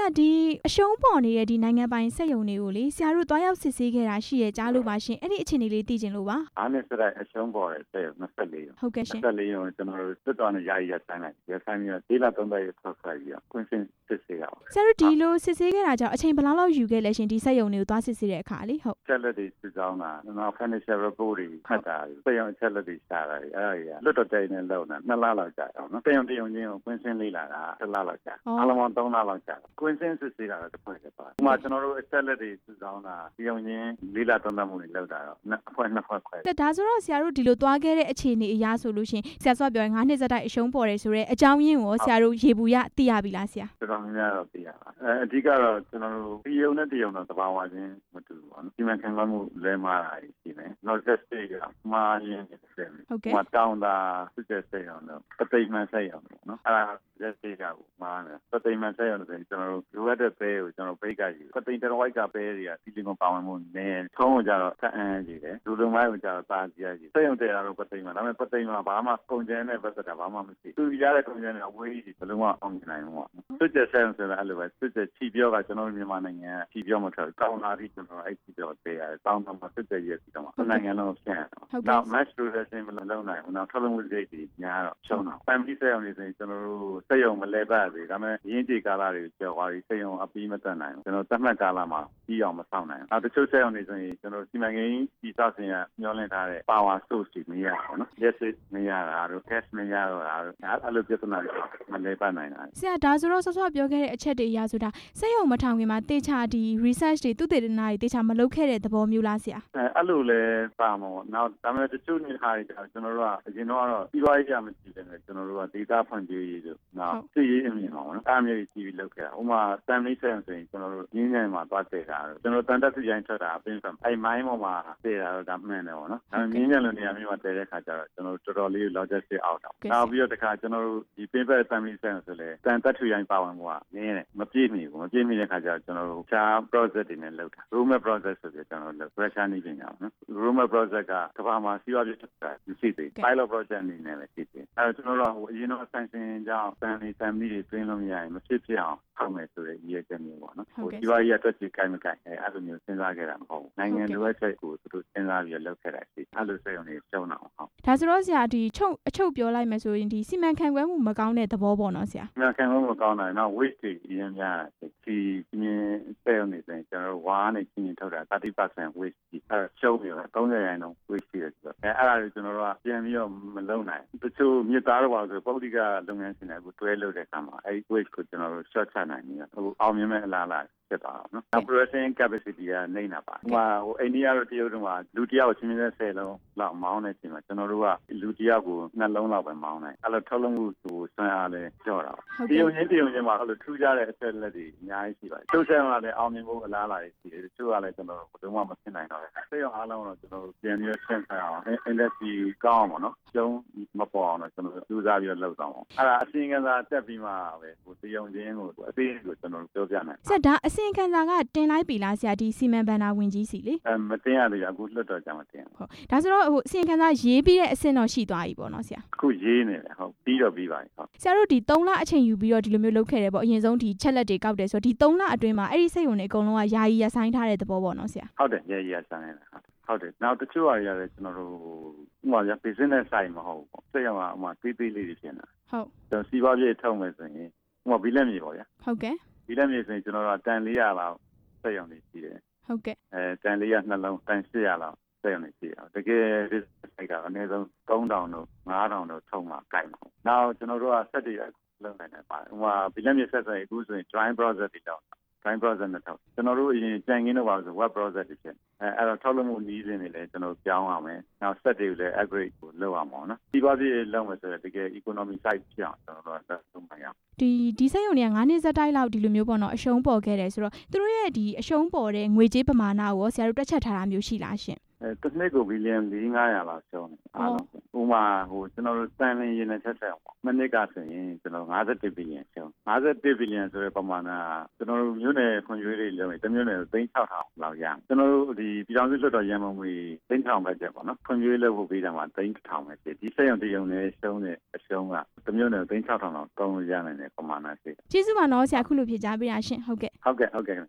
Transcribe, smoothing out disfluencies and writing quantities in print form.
ရာဒီအရှုံးပေါ်နေတဲ့ဒီနိုင်ငံပိုင်စက်ရုံတွေကိုလေဆရာတို့တွားရောက်စစ်ဆေးခဲ့တာရှိရကြားလို့ပါရှင်အဲ့ဒီအခြေအနေလေးသိချင်လို့ပါအားနဲ့စတဲ့အရှုံးပေါ်တဲ့စက်ရုံ24ရုံဟုတ်ကဲ့ရှင် 24ရုံကျွန်တော်တို့စစ်တော်နဲ့ယာယီရပ်ဆိုင်လိုက်ရပ်ဆိုင်ပြီးဒေးလာ3ပတ်ရထောက်ဆိုင်ပြီးကွင်းစင်စစ်ဆေးရအောင်ဆရာတို့ဒီလိုစစ်ဆေးခဲ့တာကြောင့်အချိန်ဘယ်လောက်ယူခဲ့လဲရှင်ဒီစက်ရုံတွေကိုတွားစစ်ဆေးတဲ့အခါလေဟုတ်ချက်လက်တွေစစ်ကြောင်းတာနောက် financial report တွေဖတ်တာစက်ရုံအချက်လက်တွေရှာတာအဲ့ဒါလွတ်တော်တိုင်နဲ့လောက်တာ2လလောက်ကြာအောင်နော်စက်ရုံတရုံချင်းကိုကွင်းစင်လေးလာတာ1လလောက်ကြာအားလုံးပေါင်း3လလောက်ကြာကွင်းစင်စစ်ဆေးတာတော့တစ်ဖွဲ့ပဲပါဥပမာကျွန်တော်တို့အချက်လက်တွေစစ်ကြောင်းတာတရုံချင်းလေးလ3လမှုတွေလောက်တာတော့အဖွဲ့2ဖွဲ့ခွဲဒါဆိုတော့ဆရာတို့ဒီလိုတွားခဲ့တဲ့အခြေအနေအရာဆိုလို့ရှင်ဆရာစောပြောရင်9နှစ်ဆက်တိုက်အရှုံးပေါ်တယ်ဆိုတော့အကြောင်းရင်းကိုဆရာတို့ရေဘူးရသိရပြီလားဆရာတော်တော်များများတော့သိရပါအဓိကတော့ကျွန်တော်တို့တရုံနဲ့တရုံတော့သဘာဝချင်းမတူဘူးပေါ့နော်ဒီမှာခံစားမှုလဲမာတာရှိတယ်နောက်ဆက်စတေးကမာရင်းတယ်ဟုတ်ကဲ့တောင်းတာစစ်တဲ့စိတ်အောင်တော့ပသိမှန်စိတ်အောင်နော်အဲ့ဒါလက်သေးကမာတယ်ပသိမှန်စိတ်အောင်ဆိုရင်ကျွန်တော်တို့လိုအပ်တဲ့ပဲကိုကျွန်တော်ပိတ်ကယူပသိတရဝိုက်ကပဲတွေကဒီလိုပါဝင်မှုနည်းထုံးကြတော့အန်းကြီးတယ်လူလုံးမိုင်းကိုကြတော့တာကြီးကြီးစိတ်အောင်တဲ့တာတော့ပသိမှန်ဒါပေမဲ့ပသိမှန်ဘာမှကုန်ကျန်းတဲ့ပတ်သက်တာဘာမှမရှိသူရတဲ့ကုန်ကျန်းတဲ့အဝေးကြီးဘယ်လုံးဝအောင်နိုင်ဘူးပေါ့စစ်တဲ့ဆိုင်ဆိုတာအဲ့လိုပဲစစ်တဲ့ချီပြောကကျွန်တော်မြန်မာနိုင်ငံချီပြောမထွက်ကောင်းလာပြီးကျွန်တော်အဲ့ချီပြောပေးရတယ်တောင်းတော့မှစစ်တဲ့ရဲ့စီတော့နိုင်ငံလုံးဆန်တော့ match to the same မလုံးနိုင်ဘူးနောက်ထပ်လုံးဝစိတ်ကြီးညာတော့ရှုံးတော့ family စက်ရုံတွေဆိုရင်ကျွန်တော်တို့စက်ရုံမလဲပတ်ပြီဒါပေမဲ့ရင်းကြေကာလတွေကျော်သွားပြီးစက်ရုံအပြီးမတက်နိုင်ဘူးကျွန်တော်သတ်မှတ်ကာလမှာပြီးအောင်မဆောင်နိုင်ဘူးနောက်တချို့စက်ရုံတွေဆိုရင်ကျွန်တော်စီမံကိန်းကြီးစောက်စင်ရမျှော်လင့်ထားတဲ့ power source တွေမရဘူးနော် electric မရတာတို့ gas မရတော့တာတို့အဲ့လိုပြဿနာတွေမလဲပတ်နိုင်တာဆရာဒါဆိုတော့ဆော့ဆော့ပြောခဲ့တဲ့အချက်တွေအရဆိုတာစက်ရုံမထောင်ခင်မှာတေချာဒီ research တွေသုတေသနတွေတေချာမလုပ်ခဲ့တဲ့သဘောမျိုးလားဆရာအဲ့လိုလဲပါမှာပေါ့နောက်ဒါပေမဲ့တချို့နေဟာတွေကျွန်တော်တို့ကအရင်တော့စီးပွားရေးကြမရှိတယ်ကျွန်တော်တို့ကဒေတာဖွံ့ဖြိုးရေးတို့နောက်စစ်ရေးအမြင်ပါပေါ့နော်အားမျိုးကြီးပြီးလုပ်ခဲ့တာဥပမာ family စက်ရုံဆိုရင်ကျွန်တော်တို့ရင်းညံမှာသွားတည်တာကျွန်တော်တန်တက်စုရိုင်းထွက်တာအပင်းဖက်အဲ့မိုင်းပေါ်မှာတည်တာတော့ဒါမှန်တယ်ပေါ့နော်ဒါပေမဲ့ရင်းညံလိုနေရာမျိုးမှာတည်တဲ့ခါကျတော့ကျွန်တော်တို့တော်တော်လေး logistic အောက်တော့နောက်ပြီးတော့တခါကျွန်တော်တို့ဒီပင်းဖက် family စက်ရုံဆိုလဲတန်တက်စုရိုင်းပါဝင်မှုကနည်းတယ်မပြည့်မီဘူးမပြည့်မီတဲ့ခါကျတော့ကျွန်တော်တို့ project တွေနဲ့လုပ်တာ roadmap project ဆိုပြီးကျွန်တော်တို့ pressure နေပြင်ရအောင်နော် roadmap project ကကမ္ဘာမှာစီးပွားရေးတက်တာရှိသေး pilot project အနေနဲ့လည်းရှိသေးအဲကျွန်တော်တို့အရင်တော့ sanction ကြောင့် family တွေတွင်းလို့မရရင်မဖြစ်ဖြစ်အောင်ဆောင်မယ်ဆိုတဲ့ရည်ရွယ်ချက်မျိုးပေါ့နော်စီးပွားရေးအတွက်ကြီးကိုင်မကိုင်အဲ့လိုမျိုးစဉ်းစားခဲ့တာမဟုတ်ဘူးနိုင်ငံလိုအပ်ချက်ကိုသူတို့စဉ်းစားပြီးလုပ်ခဲ့တာရှိအဲ့လိုစက်ရုံတွေရှုံးတော့ဟုတ်ဒါဆိုတော့ဆရာဒီအချုပ်ပြောလိုက်မယ်ဆိုရင်ဒီစီမံခန့်ခွဲမှုမကောင်းတဲ့သဘောပေါ့နော်ဆရာစီမံခန့်ခွဲမှုမကောင်းတာနောက် waste တွေအရင်များဒီမြင်စက်ရုံတွေဆိုရင်ကျွန်တော်တို့ဝါးနဲ့ချင်းချင်းထုတ်တာ 30% waste အဲ့ရှုံးပြီးတော့30% waste ရှိတယ်ဆိုတော့အဲ့ဒါတွေကျွန်တော်တို့ကပြန်ပြီးတော့မလုပ်နိုင်တချို့မြစ်သားတော့ပါဆိုပုဂ္ဂလိကလုပ်ငန်းရှင်တွေကိုတွဲလုပ်တဲ့အခါမှာအဲ့ waste ကိုကျွန်တော်တို့ short ချနိုင်ပြီဟိုအောင်မြင်မဲ့အလားအလာဖြစ်သွားအောင်နော် processing capacity ကနေတာပါဟိုအိန္ဒိယတို့တရုတ်တို့ကလူတယောက်ချင်းချင်း10လုံးလောက်မောင်းနေချိန်မှာကျွန်တော်တို့ကလူတယောက်ကို2လုံးလောက်ပဲမောင်းနိုင်အဲ့လိုထုတ်လုပ်မှုဟိုဆွမ်းအားလဲကြော့တာတရုတ်ချင်းမှာအဲ့လိုထူးခြားတဲ့အချက်လက်တွေအများကြီးရှိပါတယ်ထုတ်ဆက်လာတဲ့အောင်မြင်မှုအလားအလာတွေရှိတယ်တချို့ကလည်းကျွန်တော်တို့ဘယ်တော့မှမဖြစ်နိုင်တော့ဘူးစိတ်ရောအားလုံးတော့ကျွန်တော်တို့ပြန်ပြီးရှင်းပြအောင် industry ကောင်းအောင်ပေါ့နော်ကျုံးမပေါ်အောင်တော့ကျွန်တော်တို့စူးစမ်းပြီးလုပ်တော့အောင်အဲ့ဒါအစီအကံစာတက်ပြီးမှပဲဟိုတရုံချင်းကိုအသေးကိုကျွန်တော်တို့ပြောပြနိုင်ဆရာဒါအစီအကံစာကတင်လိုက်ပြီလားဆရာဒီစီမံဘဏ္ဍာဝင်ကြီးစီလေမတင်ရသေးဘူးအခုလွတ်တော့ကြာမတင်ဟုတ်ဒါဆိုတော့ဟိုအစီအကံစာရေးပြီးတဲ့အဆင့်တော့ရှိသွားပြီပေါ့နော်ဆရာအခုရေးနေတယ်ဟုတ်ပြီးတော့ပြီးပါပြီဟုတ်ဆရာတို့ဒီ3လအချိန်ယူပြီးတော့ဒီလိုမျိုးလုပ်ခဲ့တယ်ပေါ့အရင်ဆုံးဒီချက်လက်တွေကောက်တယ်ဆိုတော့ဒီ3လအတွင်းမှာအဲ့ဒီစိတ်ဝင်တွေအကုန်လုံးကယာယီရဆိုင်ထားတဲ့သဘောပေါ့နော်ဆရာဟုတ်တယ်ယာယီရဆိုင်နေတာဟုတ်တယ်နောက်တချို့အရာတွေကျွန်တော်တို့ဥပမာ business side မဟုတ်ဘူးပေါ့စိတ်ရောဥပမာသေးသေးလေးတွေဖြစ်နေတာဟုတ်ကျွန်တော်စီးပွားရေးထုတ်မယ်ဆိုရင်ဥပမာဘီလက်မြေပေါ့ဗျာဟုတ်ကဲ့ဘီလက်မြေဆိုရင်ကျွန်တော်တို့တန်400လောက်စိတ်ရောနေရှိတယ်ဟုတ်ကဲ့တန်400နှလုံးတန်800လောက်စိတ်ရောနေရှိတယ်တကယ် business ကအနည်းဆုံး3000တို့5000တို့ထုံမှကြိုက်မှာနောက်ကျွန်တော်တို့ကစက်တွေလုံးနိုင်တယ်ပါဥပမာဘီလက်မြေဆက်ဆိုရင်အခုဆိုရင် dry process တွေတော့ dry process နဲ့တော့ကျွန်တော်တို့အရင်ကြံခင်းတော့ပါဆို web process တွေဖြစ်အဲ့တော့ထုတ်လုပ်မှုနည်းစဉ်တွေလည်းကျွန်တော်ပြောင်းအောင်မယ်နောက် set တွေကိုလည်း upgrade ကိုလုပ်အောင်ပေါ့နော်ဒီပါပြည့်လုပ်မယ်ဆိုတော့တကယ် economy side ဖြစ်အောင်ကျွန်တော်တို့လုပ်မှရအောင်ဒီစက်ရုံတွေက9နှစ်ဆက်တိုက်လောက်ဒီလိုမျိုးပေါ့နော်အရှုံးပေါ်ခဲ့တယ်ဆိုတော့သူတို့ရဲ့ဒီအရှုံးပေါ်တဲ့ငွေကြေးပမာဏကိုဆရာတို့တွက်ချက်ထားတာမျိုးရှိလားရှင်တစ်နှစ်ကိုဘီလီယံ400-500လောက်ရှုံးတယ်အားလုံးဥပမာဟိုကျွန်တော်တို့တန်လင်းရင်းနဲ့ချက်ချက်ပေါ့မနစ်ကဆိုရင်ကျွန်တော်51ဘီလီယံရှုံး51ဘီလီယံဆိုတဲ့ပမာဏကျွန်တော်တို့မြို့နယ်ဖွံ့ဖြိုးရေးတွေလုပ်ရင်တမျိုးနယ်သိန်း6000လောက်ရကျွန်တော်တို့ဒီပြည်ထောင်စုလွှတ်တော်ရန်ပုံငွေ3,000ပဲချက်ပေါ့နော်ဖွံ့ဖြိုးရေးလုပ်ဖို့ပေးတာမှာ3,000ပဲချက်ဒီစက်ရုံတရုံနဲ့ရှုံးတဲ့အရှုံးကတစ်မျိုးနဲ့3,600လောက်သုံးလို့ရနိုင်တဲ့ပမာဏရှိတယ်ကျေးဇူးပါနော်ဆရာအခုလိုဖြေကြားပေးတာရှင်ဟုတ်ကဲ့